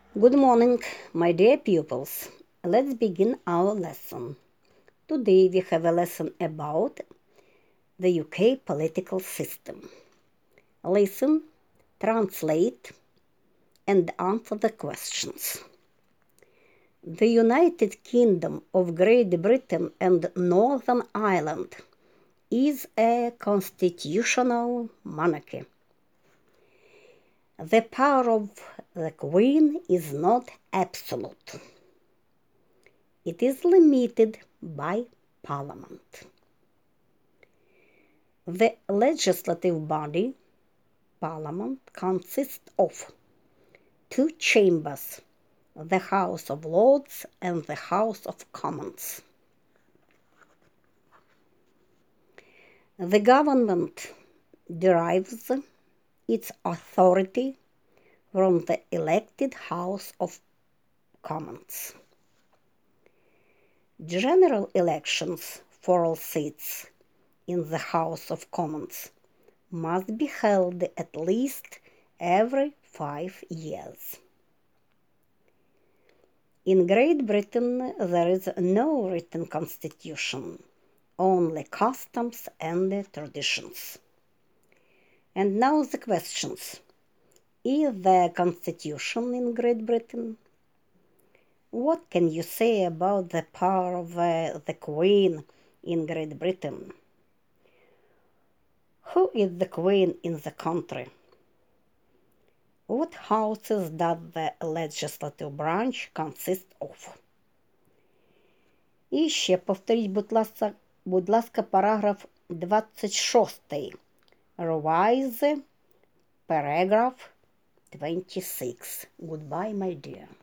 Good morning, my dear pupils. Let's begin our lesson. Today we have a lesson about the UK political system. Listen, translate, and answer the questions. The United Kingdom of Great Britain and Northern Ireland is a constitutional monarchy. The power of the Queen is not absolute. It is limited by Parliament. The legislative body, Parliament, consists of two chambers, the House of Lords and the House of Commons. The government derives its authority from the elected House of Commons. General elections for all seats in the House of Commons must be held at least every 5 years. In Great Britain, there is no written constitution, only customs and traditions. And now the questions. Is there a constitution in Great Britain? What can you say about the power of the Queen in Great Britain? Who is the Queen in the country? What houses does the legislative branch consist of? І ще повторіть, будь ласка, параграф 26. Revise paragraph 26. Goodbye, my dear.